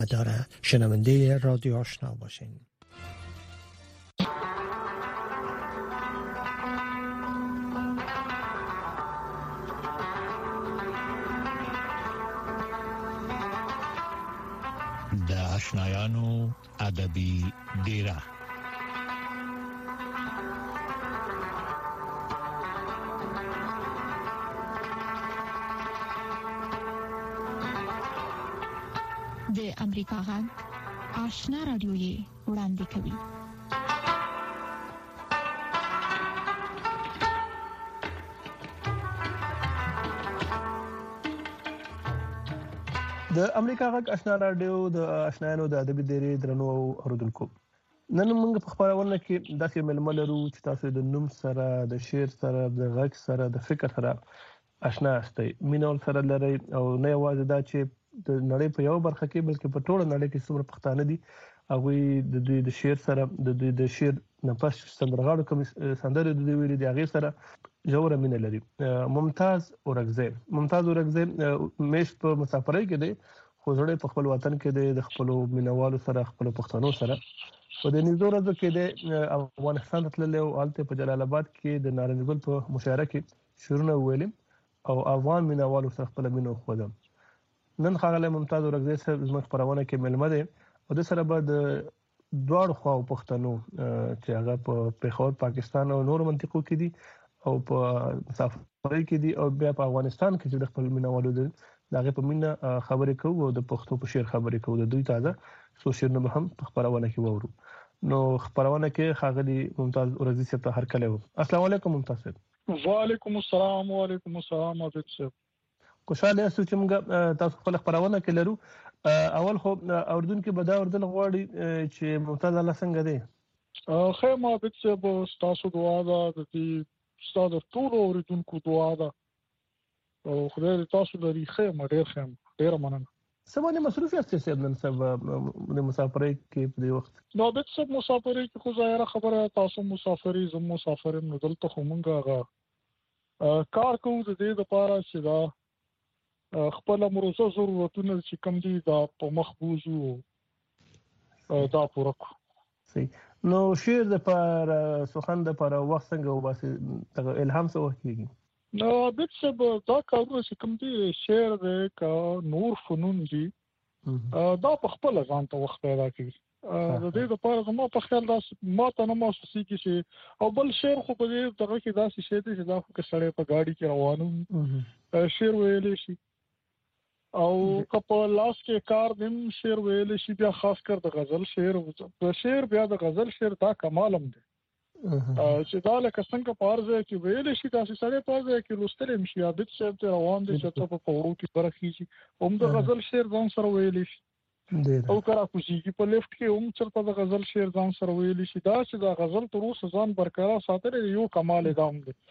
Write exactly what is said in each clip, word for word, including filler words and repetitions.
داره شنونده رادیو آشنا باشین. د آشنایانو ادبی ډیره. د امریکا غږ آشنا رادیو یې وړاندې کوي. د امریکا غږ آشنا رادیو د آشنایانو د ادبي ډیرې درنو اوریدونکو، نن موږ په خبرونه کې داسې ململ لرو چې تاسو د نوم سره، د شعر سره، د غږ سره، د فکر سره آشنا استئ، مینول سره لري، او نه یوازې دا چې د نړۍ په یو برخه کې بلکې په ټوله نړۍ کې څومره پښتانه دي هغه د دوی د شعر سره، د دوی د شعر نه پس سندرغاړو کوم سندره د دوی ویلي دی هغه سره جوړه مینه لري. ممتاز اورګزی ممتاز اورګزی مېش په مسافرۍ کې دی، خو زړه په خپل وطن کې دی، د خپل مینوالو سره، خپل پښتنو سره. په دې نږدې ورځو کې د افغانستان تللی او هلته په جلال آباد کې د نارنج ګل په مشاعره کې شعرونه ویلي او افغان مینوالو سره خپل مینه وښوده. نن ښاغلی ممتاز اورګزی صاحب زموږ خپرونه کې مېلمه دی او د سره به د دواړو خواو پښتنو چې هغه په پېښور، پاکستان او نورو منطقو کې دي او په مسافرۍ کې دي او بیا په افغانستان کې چې د خپل مینوالو دي د هغې په مینه خبرې کوو او د پښتو په شعر خبرې کوو. د دوی تازه څو شعرونه به هم په خپرونه کې واورو. نو خپرونه کې ښاغلي ممتاز اورګزی صاحب ته هرکلی و. السلام علیکم ممتاز صاحب. وعلیکم السلام. وعلیکم السلام عابد صاحب. خوشاله یاستو چې موږ تاسو خپل خبرونه کې لرو. اول خو اوردونکو به دا اوردل غواړي چې ممتاز الله څنګه دی؟ خیر عابد صاحب، تاسو دعا ده د دې ستاسو ټول اوردونکو دعا ده او خدای تاسو لري خیر ډیر خیر ډیر مننه. سمونه مصروف یاست صاحب نن سبا د مسافرۍ کې په دې وخت؟ نو عابد صاحب مسافرۍ کې خو ظاهره خبره تاسو مسافرۍ زم مسافرم نو دلته خو مونږه کار کوو د دې لپاره چې دا خپل امروزه ضرورتونه چې کم دي دا په مخ بوزو دا پوره کو. صحیح. نو شعر د پر سخن د پر وخت څنګه وباسي الهام څه وخت کېږي؟ نو عابد صاحب دا کارونه چې کم دي شعر د کا نور فنون دي دا په خپل ځان ته وخت پیدا کوي. د دې لپاره زما په خیال دا ما ته نه محسوسي کې شي او بل شعر خو په دې دغه کې دا شي چې دا خو کې سړی په گاډي کې روانو شعر ویلې شي او کپ لاس کې کار دیم شعر ویل شي، بیا خاص کر د غزل شعر د شعر بیا د غزل شعر دا کمالم دی چې دا لکه څنګه پارځه کې ویل شي دا سړی پارځه کې لوستل شي. عابد صاحب ته روان دي چې په پورو کې برخي شي هم د غزل شعر ځان سره ویل شي او کرا کوشي په لیفت کې هم چرته د غزل شعر ځان سره ویل شي. دا چې د غزل تر اوسه ځان برقرار ساتل یو کمال دام دی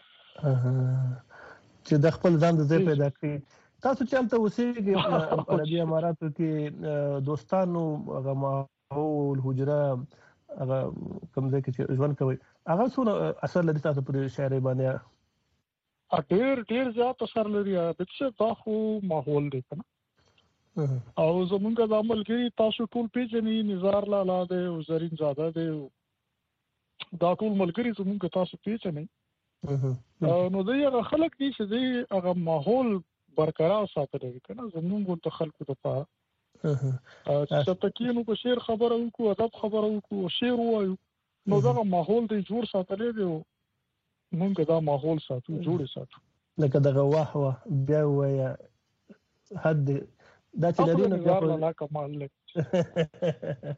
چې د خپل ځان د ځای پیدا کړي. تاسو چې هلته اوسېږئ په عربي اماراتو کې دوستانو هغه ماحول حجره هغه کوم ځای کې چې ژوند کوئ هغه څونه اثر لري تاسو په شاعرۍ باندې؟ ډېر ډېر زیات اثر لري. عابد صاحب دا خو ماحول دی که نه او زمونږ د ملګري تاسو ټول پېژنئ، نزار لالا دی او زرین زاده دی، دا ټول ملګري زمونږ تاسو پېژنئ. نو دوی هغه خلک دي چې دوی هغه ماحول برقرار ساتل دي کنه زموږ د خلکو لپاره. چې تکینو په شعر خبره وکړو، ادب خبره وکړو، شعر وایو، نو دا ماحول دی جوړ ساتل دي او موږ دا ماحول ساتو جوړ ساتو. لکه دغه واه واه بیا وایي حد دا چې لري نو دا لا کمال لګي.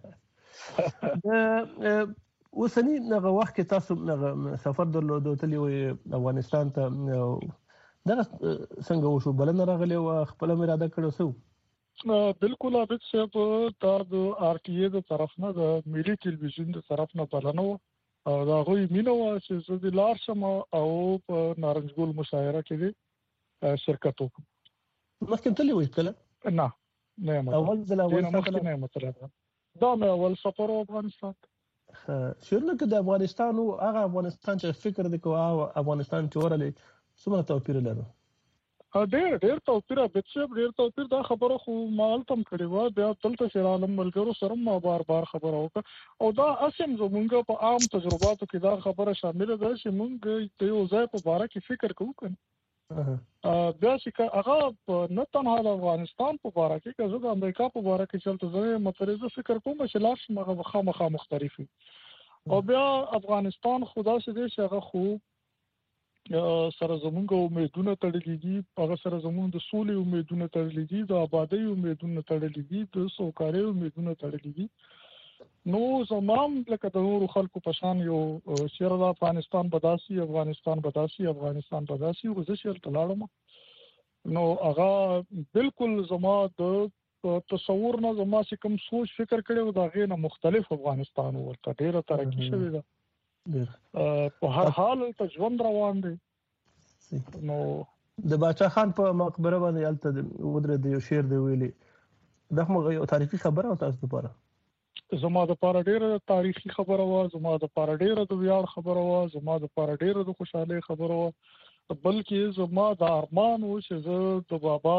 اوسنی هغه وخت کې تاسو سفر درلودو تللی وې افغانستان ته، دا څنګه وشو؟ بلنه راغلی او خپل اراده کړو سو؟ بالکل عابد صاحب دا د آر ټي ای د طرف نه د ملي ټلویزیون د طرف نه بلنه و او دا غوي مینه و چې زه د لار شم او په نارنج ګل مشاعره کې شرکت وکړم. مخکې تللی وې کله؟ نه نه اول ځل افغانستان نه مطلب دا مې اول سفر افغانستان. شعرونه کې د افغانستان او هغه افغانستان چې فکر د کوه افغانستان چې ورلې څومره توپیر لري؟ ډېر ډېر توپیر به ډېر توپیر دا خبره خو مال تم کړی و بیا دلته شیر عالم ملګرو سره ما بار بار خبره وکړه او دا اسیم زمونږ په عام تجرباتو کې دا خبره شامل ده چې مونږ ته یو ځای په باره کې فکر کوو کنه بیا چې هغه نه تنها د افغانستان په باره کې که زه د امریکا په باره کې چلته زه مترجم فکر کوم چې لاس مغه خامخا مختلف او بیا افغانستان خدا سي دې چې هغه خو سره زمونږ امیدونه تړلې دي هغه سره زمونږ د سولې امیدونه تړلې دي د آبادۍ امیدونه تړلې دي د سوکالۍ امیدونه تړلې دي نو زمام لکه د نورو خلکو په شان یو چیرې د افغانستان بداسي افغانستان بداسي افغانستان بداسي او زه شل تلاړم نو هغه بالکل زما د تصور نه زما چې کوم سوچ فکر کړو دا غي نه مختلف افغانستان ورته ډیره ترقی شوی ده په هر حال ته ژوند روان دي نو د باچا خان په مقبره باندې الته ودره د یو شعر دی ویلي دا موږ یو تاریخي خبره او تاسو لپاره زما د پاره ډیره تاریخي خبره و زما د پاره ډیره د ویاړ خبره و زما د پاره ډیره د خوشاله خبره و بلکې زما د ارمان و چې زه د بابا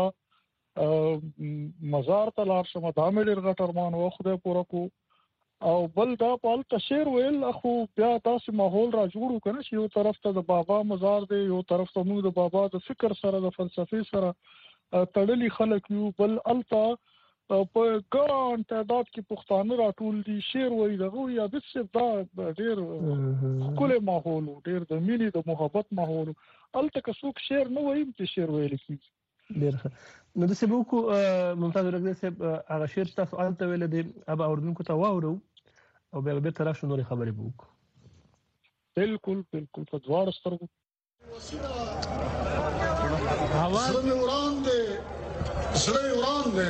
مزار ته لاړ شم دا مې ډیر غټ ارمان و خدای پوره کو او بل دا په تشیر ویل خو بیا تاسو ماحول را جوړو کنه چې یو طرف ته د بابا مزار دی یو طرف ته موږ د بابا د فکر سره د فلسفي سره تړلي خلک یو بل التا په ګران تعداد کې پښتانه راټول دي شعر وایي دغه یا د څه دا ډیر کله ماحول ډیر د مینې د محبت ماحول الته که څوک شعر نه وایي چې شعر ویل کیږي ډیر نو د سبوکو ممتاز ورګ صاحب هغه شعر تاسو الته ویل دي ابا اوردونکو ته واورو او بیا به طرف شنو لري خبرې وکړو بالکل بالکل په دوار سترګو اواز مې وران دي سره وران دي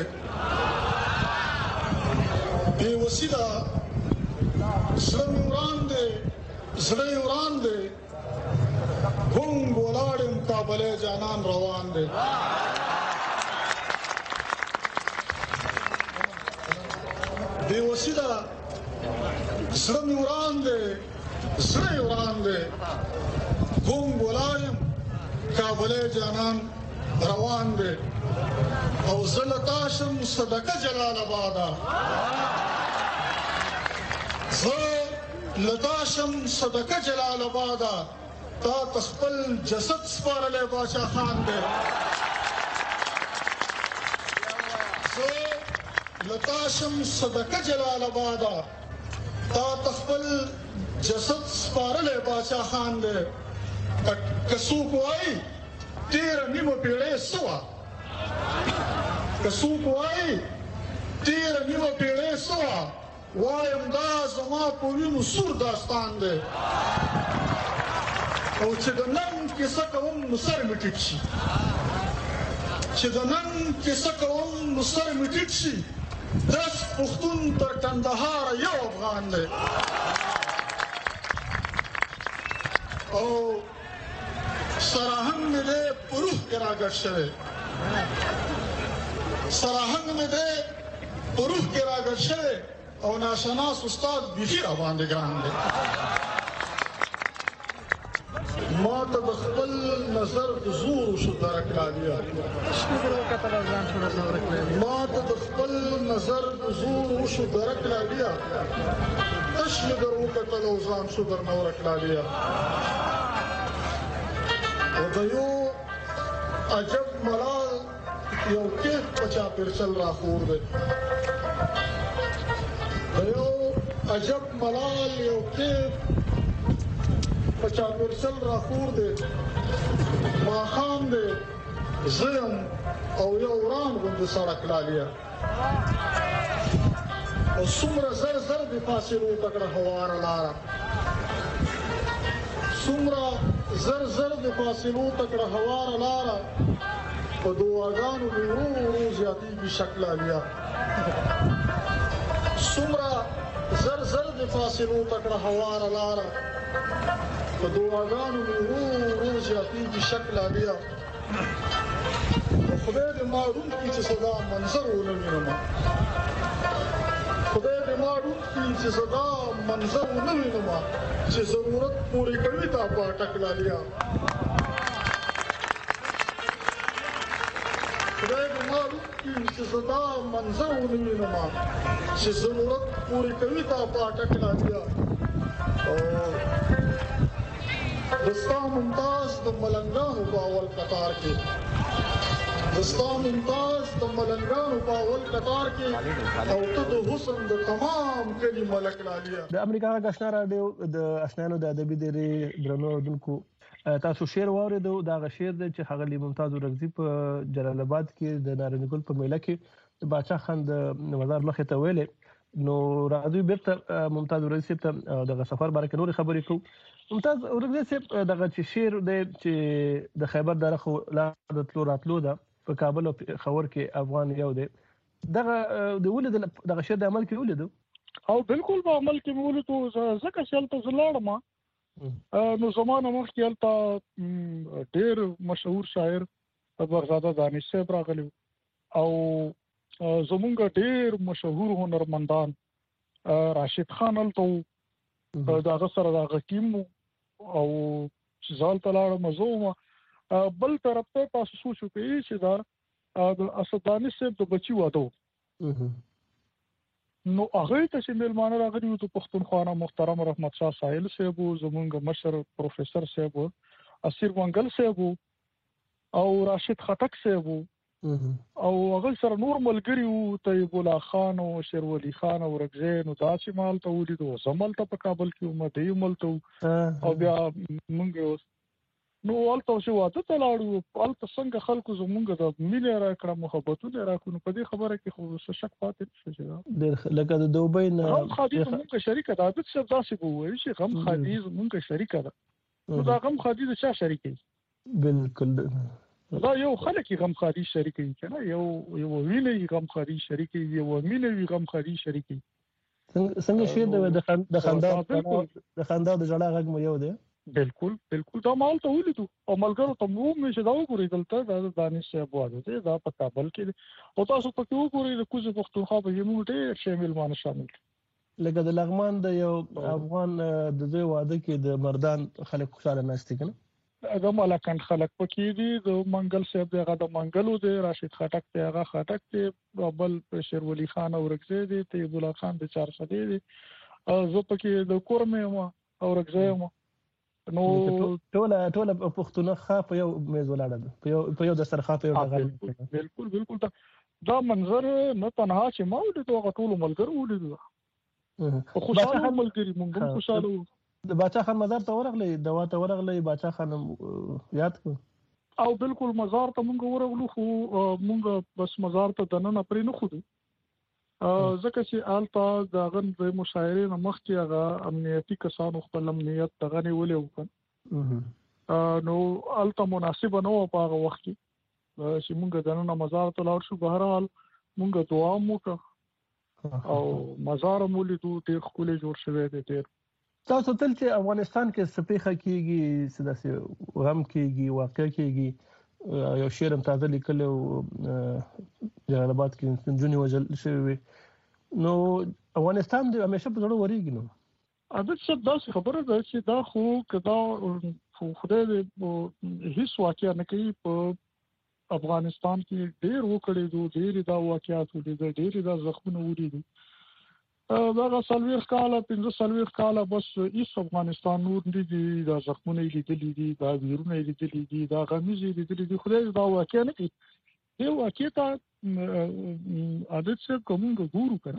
بي وسیله سره مې وران دي سره وران دي کوم ګولاړم کابل جانان روان دي بي وسیله سره مې وران دي سره وران دي کوم ګولاړم کابل جانان روان دي او زلتاشم صدقه جلال آباد زه لتاشم صدقه جلال آباد تا تخپل جسد سپارلې باچا خان دې زه لتاشم صدقه جلال آباد تا تخپل جسد سپارلې باچا خان دې کسوک وای تیر نیمه پیړۍ سوا کسوک وای تیر نیمه پیړۍ سوا وایم دا زما په وینو سور داستان دی او چې د نن کیسه کوم نو سر مې ټیټ شي چې د نن کیسه کوم نو سر مې ټیټ شي داس پښتون تر کندهار یو افغان دی او سراهنګ مې دې پروح کې راګړ شوی سراهنګ مې دې پروح کې راګړ شوی او ناشناس استاد بيخي را باندې ګران دی ما ته د خپل نظر زور شو درک لا بیا ما ته د خپل نظر زور شو درک لا بیا تش نظر وکړه او ځان شو در نور کړه بیا او د یو عجب ملال یو کې پچا پرچل را خور دی د یو عجب ملال یو کې پچا پرچل را خور دی ما خام دی زم او یو وران غوندې سړک لالیا او څومره زر زر د فاصلو تکړه هواره لاره څومره زر زر د فاصلو تکړه هواره لاره په دعاګانو مې ورو ورو زیاتېږي شکل لالیا څومره زر زر د فاصلو تکړه هواره لاره په دعاګانو مې ورو ورو زیاتېږي شکل لالیا خدای دې ما روم کې چې صدا منظر ونه وینم خدای دې ما روم کې چې صدا منظر ونه وینم چې ضرورت پوری کوي تا په ټکلالیا کې چې صدا منظر ونوینم چې ضرورت پوری کوي دا پاټک لاتیا او دستا ممتاز د ملنګانو په اول قطار کې دستا ممتاز د ملنګانو په اول قطار کې او ته د حسن د تمام کلی ملک لالیا. د امریکا غږ آشنا راډیو د آشنایانو د ادبي ډېرې درنو اورېدونکو تاسو شعر واورېدو. دا هغه شعر دی چې ښاغلي ممتاز اورکزي په جلال آباد کې د نارنج ګل په میله کې د باچا خان د مزار مخې ته ویلې. نو راځو بیرته ممتاز اورکزي صاحب ته دغه سفر باره کې نورې خبرې کوو. ممتاز اورکزي صاحب دغه چې شعر دی چې د خیبر دره خو لاره د تلو راتلو ده په کابل او خور کې افغان یو دی دغه د ولید دغه شعر د عمل کې ولیدو او بالکل په عمل کې ولیدو ځکه چې هلته زه لاړم نو زمانه مخکې هلته ډېر مشهور شاعر اکبرزاده دانش صاحب راغلی او زمونږ ډېر مشهور هنرمندان راشد خان هلته و د هغه سره د هغه ټیم او چې زه هلته لاړم زه وم. بل طرف ته تاسو سوچ وکړئ چې دا د اسد دانش صاحب د بچي واده و نو هغه ته چې میلمانه راغلي وو د پښتونخوا محترم رحمت شاه ساحل صاحب زمونږ مشر پروفیسر صاحب اسیر منګل صاحب او راشد خټک صاحب او هغه سره نور ملګري وو طیب الله خان او شیر ولی خان او رګزی نو دا چې مال ته ولیدو زمال ته په کابل کې ومه دی ملته او بیا مونږ نو ولته چې واده ته لاړو ولته څنګه خلکو زمونږ د مینې راکړه محبتونه راکړو په دې خبره کې خو څه شک پاتې نشي. لکه د دوبۍ نه غم خادي زمونږ شریکه ده عادت صاحب داسې وویل چې غم خادي زمونږ شریکه ده نو دا غم خادي د چا شریکه بالکل دا یو خلک غم خادي شریکه کنه یو یو ویني غم خادي شریکه یو مینوي غم خادي شریکه څنګه شي د د خندا د خندا د جړه غږ مو یو دی. بالکل بالکل دا مال ته ولیدو او ملګرو ته مو مې چې دا وګورئ دلته دا دانش صاحب واده دی دا په کابل کې او تاسو پکې وګورئ د کوزه پښتونخوا په یمو ډېر شامل مان شامل لکه د لغمان د یو افغان د دوی واده کې د مردان خلک خوشاله ناشته کنه د ملکان خلک پکې دي د منګل صاحب دغه د منګلو دی راشد خټک دی هغه خټک دی بل شیر ولی خان او رګزی دی طیب الله خان د چار سدی دی زه پکې د کورمه او رګزی نو ټوله ټوله پښتونخوا په یو میز ولاړه ده په یو په یو دسترخوان په یو ډغل. بالکل بالکل دا منظر نه تنها چې ما ولیدو هغه ټول ملګرو ولیدو خوشاله ملګري مونږ هم خوشاله وو. د باچا خان مزار ته ورغلی دوا ته ورغلی باچا خان یاد کو او بالکل مزار ته مونږ ورغلو خو مونږ بس مزار ته دننه پرې نه خو ځکه چې آلته د غن د مشاعرې نه مخکې هغه امنیتي کسانو خپل امنیت دغه نیولې وکړ نو آلته مناسبه نه و په هغه وخت کې چې مونږ دننه مزار ته لاړ شو. بهرحال مونږ دعا وکړه او مزار مو لیدو ډېر ښکلی جوړ شوی دی. ډېر تاسو تل چې افغانستان کې سپېخه کېږي داسې غم کېږي واقع کېږي یو شعر هم تازه لیکلی و جلال آباد کې نجونې وژل شوې نو افغانستان د همیشه په زړه ورېږي. نو عادت صاحب داسې خبره ده چې دا خو که دا خدای هیڅ واقع نه کوي په افغانستان کې ډېر وکړي دو ډېر دا واقعات ولیدل ډېر دا زخمونه ولیدل دا څلوېښت کاله پنځه څلوېښت کاله بس هیڅ افغانستان نور نه دي دا زخمونه یې لیدلي دي دا ویرونه یې لیدلي دي دا غمیز یې لیدلي دي خدای دا واقع نه کوي. دې واقع ته عادت صاحب کومونږ ګورو که نه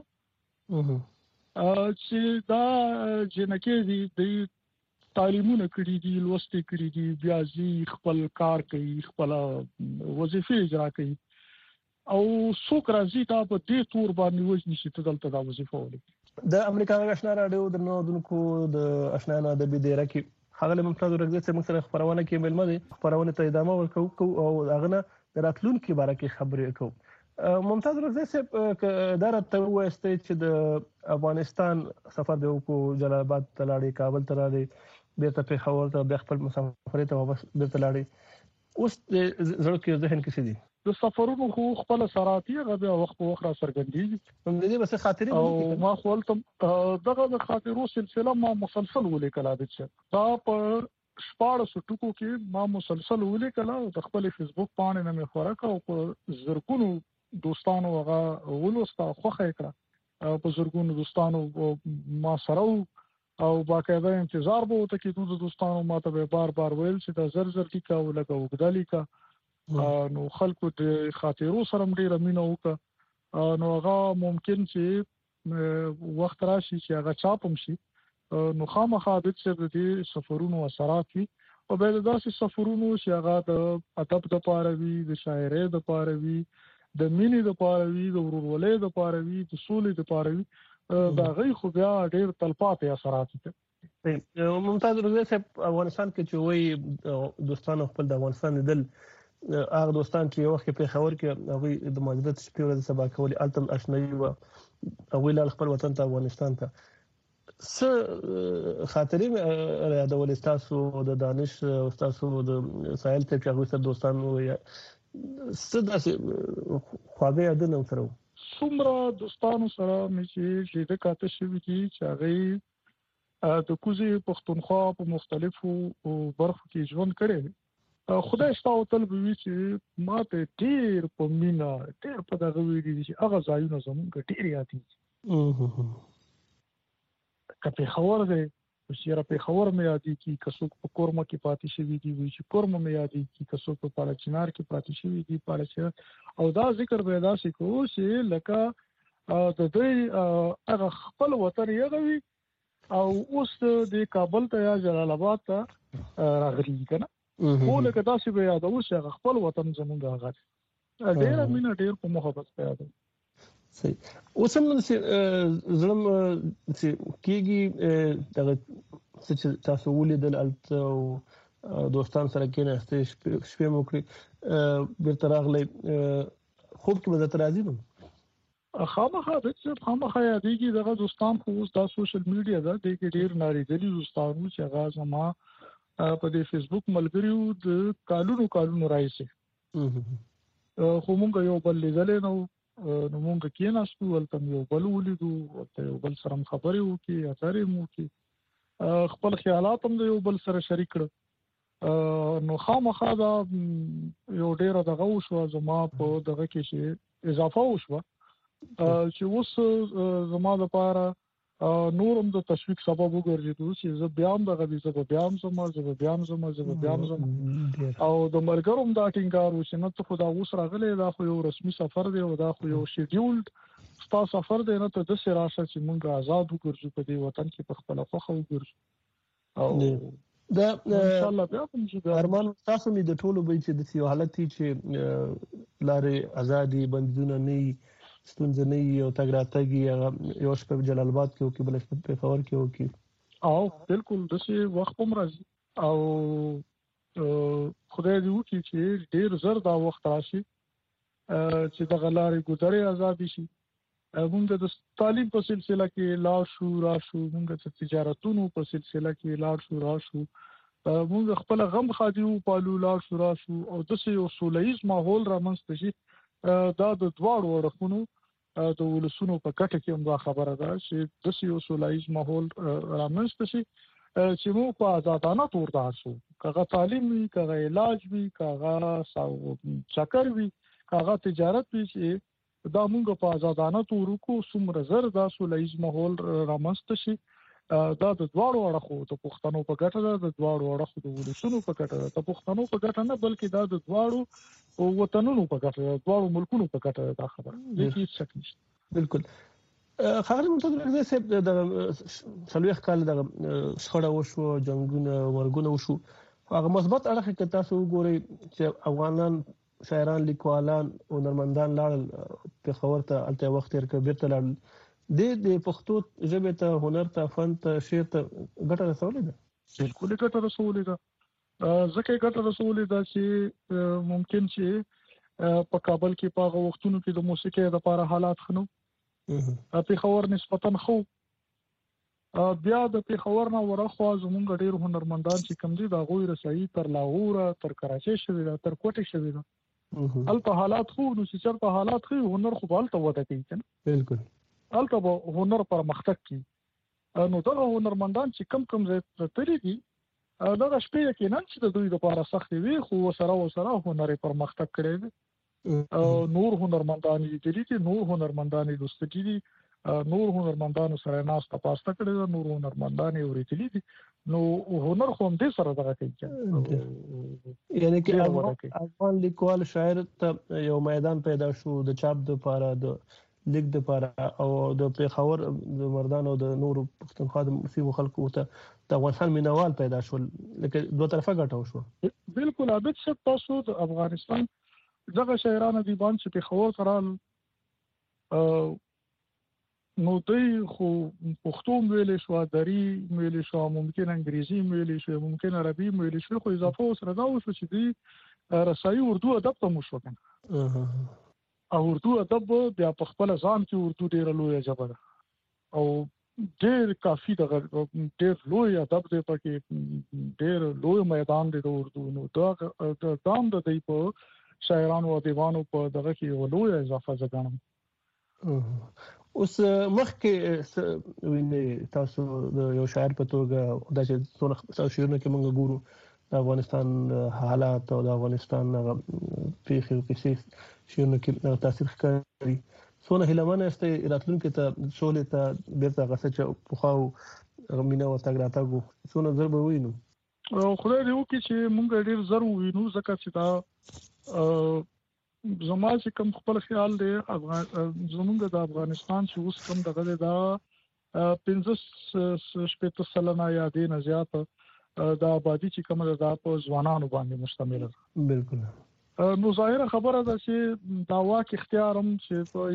چې دا جنکې دي د تعلیمونه کړي دي لوستې کړي دي بیا ځي خپل کار کوي خپل وظیفې اجرا کوي او څوک راځي دا په دې تور باندې وژني چې ته دلته دا وظیفه ولیکې. د امریکا غږ آشنا راډیو د نوردونکو د آشنایانو ادبي ډیره کې ښاغلی ممتاز اورکزي صاحب موږ سره خپرونه کې میلمه دی خپرونې ته ادامه ورکوو او هغه نه د راتلونکي باره کې خبرې کوو. ممتاز اورکزي صاحب دا راته ووایستی چې د افغانستان سفر دی وکړو جلال آباد ته لاړې کابل ته لاړې بیرته پېښور ته بیا خپل مسافرۍ ته واپس بیرته لاړې اوس د زړه کې ذهن کې څه دي؟ د سفرونو خو خپل سراتي هغه بیا وخت په وخت را څرګندېږي د دې بس خاطرې او ما خو ولته دغه د خاطرو سلسله ما مسلسل ولیکله د چې دا په شپاړسو ټکو کې ما مسلسل ولیکله د خپل فیسبوک باندې نه مې خوراک او په زرګونو دوستانو هغه ولوسته خوخه کړه په زرګونو دوستانو ما سره او باقاعده انتظار به وته کې د دوستانو ماته به بار بار ویل چې دا زر زر ټیکا ولګه وګدالي کا نو خلکو د خاطرو سره ډیر مینه وکړه نو هغه ممکن چې وخت راشي چې هغه چاپم شي نو خامخا د دې سفرونو اثرات وي او به داسې سفرونو چې هغه د ادب د پاره وي د شاعرۍ د پاره وي د مینې د پاره وي د ورورولۍ د پاره وي د سولې د پاره وي دا غي خو بیا ډېر تلپاتې اثرات دي. ممتاز رضا صاحب افغانستان کې چې وایي دوستانو خپل د افغانستان دل هغه دوستان چې یو وخت په خبر کې هغه د ماجرت شپې ورځ سبا کولي التم آشنایي او هغه له خپل وطن ته افغانستان ته څه خاطرې یادول تاسو د دانش او تاسو د ساحل ته چې هغه سره دوستانو یا څه داسې خواږه یادونه سره څومره دوستانو سره مې چې د کاته شوي دي چې هغه د کوزي پښتونخوا په مختلفو برخو کې ژوند کړي خدای ستاسو تل به وي چې ماته ډیر په مینا ډیر په دغه ویلي چې هغه ځایونه زموږ ډیر یادي کپی خبر دی چې را په خبر مې یادي چې کڅوک په کورمه کې پاتې شوی دی وی چې کورمه مې یادي چې کڅوک په پاله چنار کې پاتې شوی دی پاله چې او دا ذکر به دا شي کو چې لکه د دې هغه خپل وطن یې غوي او اوس د کابل ته یا جلال آباد ته راغلی کنه خو لکه دا چې به یاد اوس هغه خپل وطن زمونږ هغه ډېر مینه ډېر په محبت پیدا صحیح اوس هم چې زلم چې کېږي دغه چې تاسو ولیدل الته او دوستان سره کې نه استې شپې مو کړې بیرته راغلی خوب کې به درته راځي نو خامخا چې خامخا یادېږي دغه دوستان خو اوس دا سوشل میډیا ده د کې ډېر ناریدلي دوستانو چې هغه زما په دې فیسبوک ملګریو د کالونو کالونو راځي خو مونږ یو بل لیدل نو نو مونږ کې ناشتو ولته یو بل ولیدو ولته یو بل سره خبرې وکړي اثر مو کې خپل خیالات هم یو بل سره شریک کړ نو خامخا دا یو ډیر دغه وشو زما په دغه کې شي اضافه وشو چې اوس زما لپاره نورم د تشویق سبب وګرځیدو چې زه بیا هم دغه دې زه بیا هم زما زه بیا هم زما زه بیا هم زما او د مرګروم دا ټینګار وشي نه ته خدا اوس راغلی دا خو یو رسمي سفر دی او دا خو یو شیډیولډ ستا سفر دی نه ته د سراشه چې مونږ آزاد وګرځو په دې وطن کې په خپل خوخه وګرځو او دا ان شاء الله بیا کوم چې ارمان تاسو می د ټولو به چې د یو حالت چې لارې ازادي بندونه نه ستونزې یو تګ راتګ یو شپه جلال آباد کې او کې بل شپه په خبر کې او کې او بالکل د څه وخت هم راځي او خدای دې وکړي چې ډیر زر دا وخت راشي چې د غلارې ګذرې آزادي شي موږ د تعلیم په سلسله کې لاړ شو راشو موږ د تجارتونو په سلسله کې لاړ شو راشو موږ خپل غم خادیو پالو لاړ شو راشو او د څه یو سولهیز ماحول رامنځته شي دا د دواړو اړخونو د ولسونو په کټه کې هم دا خبره ده چې د څه یو سولهیز ماحول رامنځته شي چې موږ په آزادانه تور داسو کغه تعلیم وي کغه علاج وي کغه چکر وي کغه تجارت وي چې دا موږ په آزادانه تور کو څومره زر دا سولهیز ماحول رامنځته شي دا د دواړو اړخو د پښتنو په ګټه ده د دواړو اړخو د ولسونو په ګټه ده د پښتنو په ګټه نه بلکې دا د دواړو وطنونو په ګټه ده د دواړو ملکونو په ګټه ده دا خبره دې هیڅ شک نشته بالکل خبر ممتاز رضا صاحب د سلوخ کال د شخړه وشو جنگونه ورګونه وشو هغه مثبت اړخ کې تاسو وګورئ چې افغانان شاعران لیکوالان او نرمندان لاړ په خبر ته الته وخت یې کبیر ته لاړ د د پښتو ژبه ته هنر ته فن ته شعر ته ګټه رسولې ده بالکل ګټه رسولې ده ځکه ګټه رسولې ده چې ممکن چې په کابل کې په وختونو کې د موسیقي لپاره حالات خنو په خبر نسبتا خو بیا د پیښور نه ورخوا زمونږ ډېر هنرمندان چې کوم دي دا غوي رسایي تر لاهور تر کراچۍ شوی دا تر کوټې شوی دا الته حالات خو نو چې چرته حالات خو هنر خو بالته وته کوي کنه بالکل الته به هنر پر مختک کی نو دا هنرمندان چې کم کم زه تللی دي دا شپې کې نن چې د دوی لپاره سخت وي خو سره و سره هنر پر مختک کړي نور هنرمندان دي دي نور هنرمندان دوستي دي نور هنرمندانو سره ناس تاسو ته کړی نور هنرمندان ورېتلی دي نو هنر خو هم دې سره دغه کوي یعنی کې افغان لیکوال شاعر ته یو میدان پیدا شو د چاپ د لپاره د لیک د لپاره او د پیښور د مردانو د نور پښتونخوا د مصیبو خلکو ته د افغانستان مینوال پیدا شول لکه دوه طرفه ګټاو شو بالکل عابد صاحب تاسو د افغانستان دغه شاعرانو دی باندې چې پیښور سره نو دوی خو پښتو ویلې شو دری ویلې شو ممکن انګریزي ویلې شو ممکن عربي ویلې شو خو اضافه سره دا وشو چې دی رسایي اردو ادب ته مو شو کنه او اردو ادب بیا په خپل ځان کې اردو ډیره لوی ژبه ده او ډیر کافي د ډیر لوی ادب دی پکې ډیر لوی میدان دی د اردو نو دا د دام د دی په شاعرانو او دیوانو په دغه کې لوی اضافه ځګنم اوس مخکې ویني تاسو د یو شاعر په توګه د څو شعرونو کې موږ ګورو د افغانستان حالات او د افغانستان پیښې او کیسې شعرونو کې تاثیر ښکاري څونه هیلمنه است راتلونکي ته سولې ته بیرته غسه چې پخاو غمینه او تاګ راتاګو څونه ضرب وینو خدای دې وکړي چې موږ ډیر زر وینو ځکه چې دا زما چې کوم خپل خیال دی افغان زمونږ د افغانستان چې اوس کوم دغه دا پنځه شپږ سلنه یا دې نه زیات د آبادی چې کوم د په ځوانانو باندې مشتمل ده بالکل نو ظاهره خبره ده چې دا واک اختیار هم چې په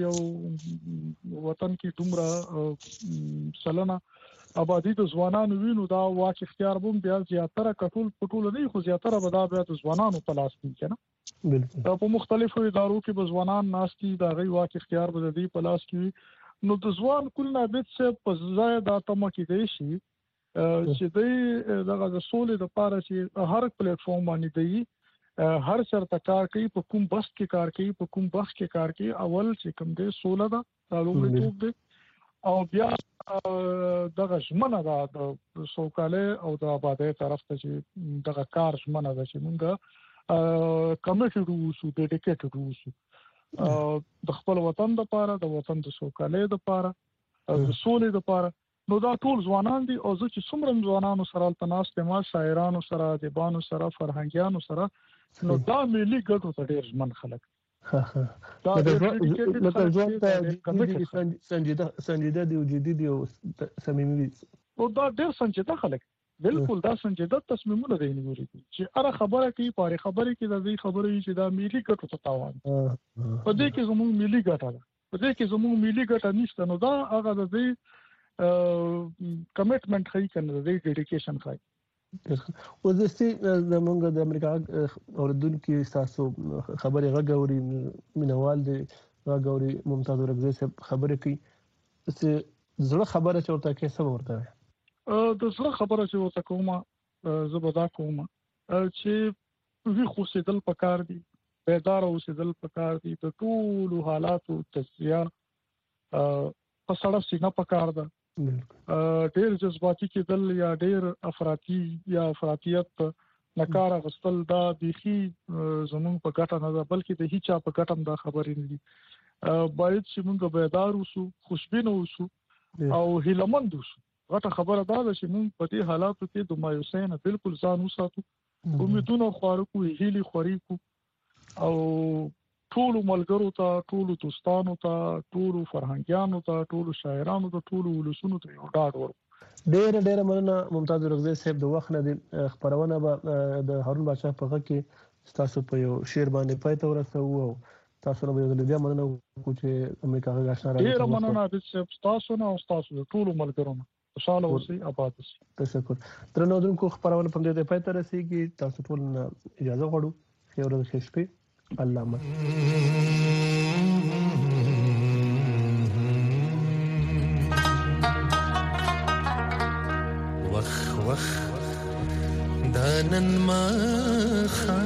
یو وطن کې دومره سلنه آبادی د ځوانانو وینو دا واک اختیار هم بیا زیاتره کټول پټول نه خو زیاتره به دا بیا د ځوانانو په لاس کې کنه بالکل په مختلفو ادارو کې به ځوانان ناشتي دا غي واک اختیار به د په لاس کې نو د ځوان کله بیت څه په ځای د اتمه کې دی شي چې دی دغه د سولې د پاره چې هر پلیټ فارم باندې دی هر چرته کار کوي په کوم بس کې کار کوي په کوم بخ کې کار کوي اول چې کوم دی سوله دا تعلق توپ دی او بیا دغه ژمنه دا د سوکاله او د آبادی طرف ته چې دغه کار ژمنه ده چې موږ کمیټډ وو ډیډیکیټډ وو د خپل وطن لپاره د وطن د سوکالۍ لپاره د سولې لپاره نو دا ټول ځوانان دي او چې څومره ځوانانو سره تناس ته ما شاعرانو سره ادیبانو سره فرهنګیانو سره نو دا ملي ګټو ته ډیر ژمن خلک دا لکه ځوان ته سنجیده سنجیده دی او جدي دی او صمیمي او دا ډیر سنجیده خلک بالکل دا سنجیده تصمیمونه دی نیولي چې هر خبره کې پاره خبره کې د دې خبرې چې دا ملي ګټو ته تاوان په دې کې زموږ ملي ګټه ده په دې کې زموږ ملي ګټه نشته نو دا هغه د دې کمټمنټ خای کنه د دې ډیډیکیشن خای او د سي د مونږ د امریکا اوردونکو تاسو خبرې غږوري مینوال دی غږوري ممتاز ورغزي صاحب خبرې کوي چې زړه خبره چورته کې سم ورته د زړه خبره چې ورته کومه زبدا کومه چې وی خو سیدل پکار دي بیدار او سیدل پکار دي د ټول حالاتو تسیا په سړه سینه پکار ده ډېر جذباتي کېدل یا ډېر افراطي یا افراطیت نکاره غستل دا بيخي زمونږ په ګټه نه ده بلکې د هیڅ په ګټه دا خبرې نه دي باید چې موږ بیدار اوسو خوشبین اوسو او هیلمند اوسو غټه خبره دا ده چې موږ په دې حالاتو کې د مایوسۍ نه بالکل ځان وساتو امیدونه خوارکو هیلي خوريکو او ټول ملګرو ته ټول دوستانو ته ټول فرهنګیانو ته ټول شاعرانو ته ټول ولسونو ته یو ډاډ ورکړو ډېر ډېر مننه ممتاز ورغزي صاحب د وخت نه د خبرونه د هارون بادشاه په غږ کې تاسو په یو شعر باندې پای ته ورسوو او تاسو نو د بیا مننه کوم چې امریکا غږ آشنا راځي ډېر مننه د تاسو نه او تاسو ټول ملګرو خوشاله اوسئ آباد اوسئ تشکر ترنو دونکو خبرونه په دې پای ته رسیدي تاسو ټول اجازه غواړو خیر او ښه شپه الله مت وخ وخ دانن ما خا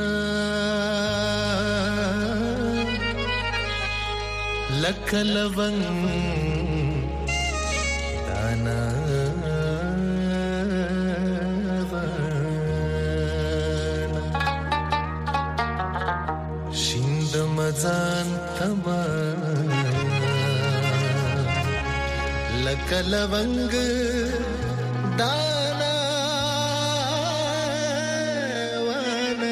لك لون دانا लका लवंग दाना वाना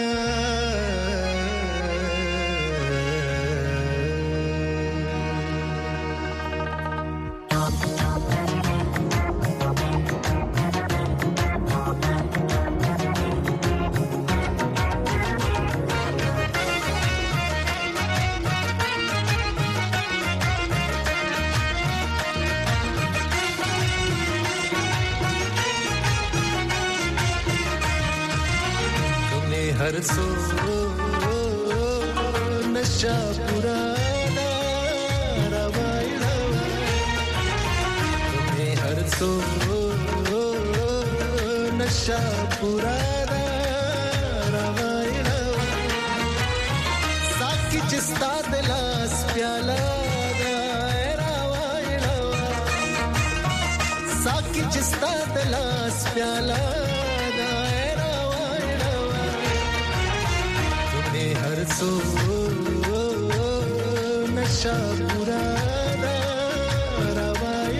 हर सो नशा पुराना रवाई रवा तुम्हें हर सो नशा पुराना रवाई रवा साकी जिस्ता दिलास प्याला रवाई रवा साकी जिस्ता दिलास प्याला हर सो नशा पुराना रवाई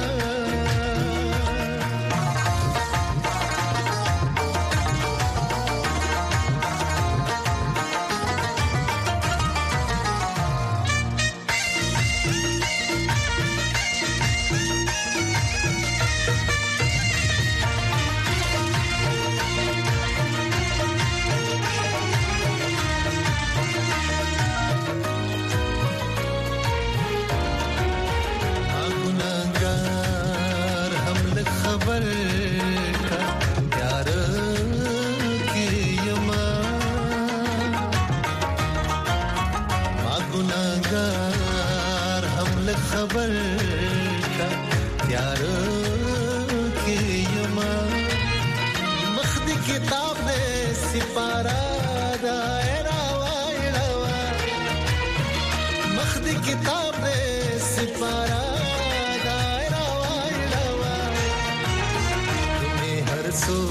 खबर का प्यार की यमा मख्दी किताब में सिपारा दायरा वायरवा मख्दी किताब में सिपारा दायरा वायरवा तुम्हें हर सो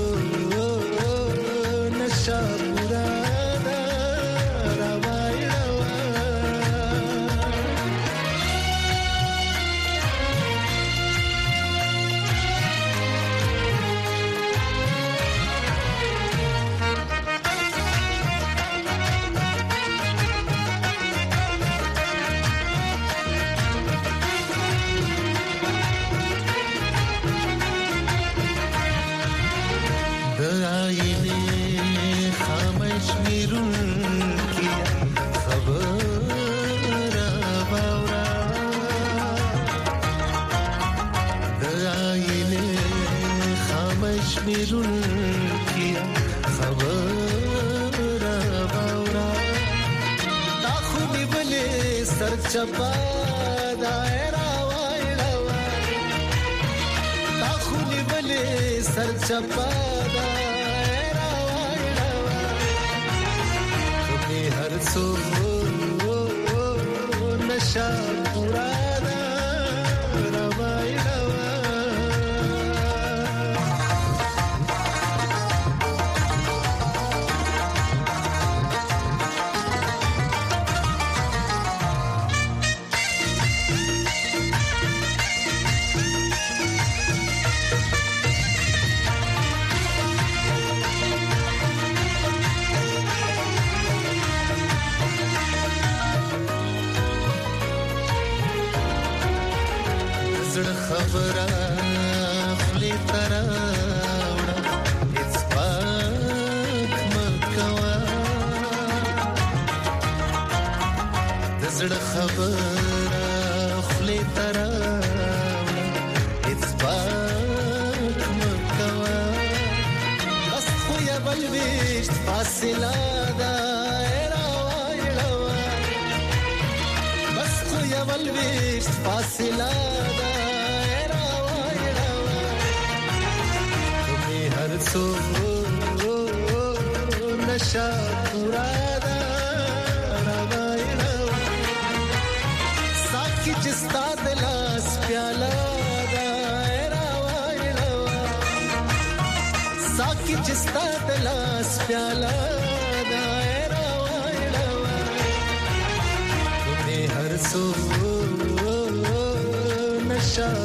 नशा पुराना रवायरवा चपा दायरा वायरवा ताखुनी बले सर चपा दायरा वायरवा तुम्हें हर सो नशा पुराना रवायरवा खबरा खली तरावड़ा इट्स बाक मकवा दजड़ खबरा खली तरावड़ा इट्स बाक मकवा बस खुया बलविश फासिला दायरा वायरवा बस खुया बलविश फासिला हर सो नशा पुराना रवाई रवा साकी जिस्ता दिलास प्याला दायरा वाई रवा साकी जिस्ता दिलास प्याला दायरा वाई रवा तुम्हें हर सो नशा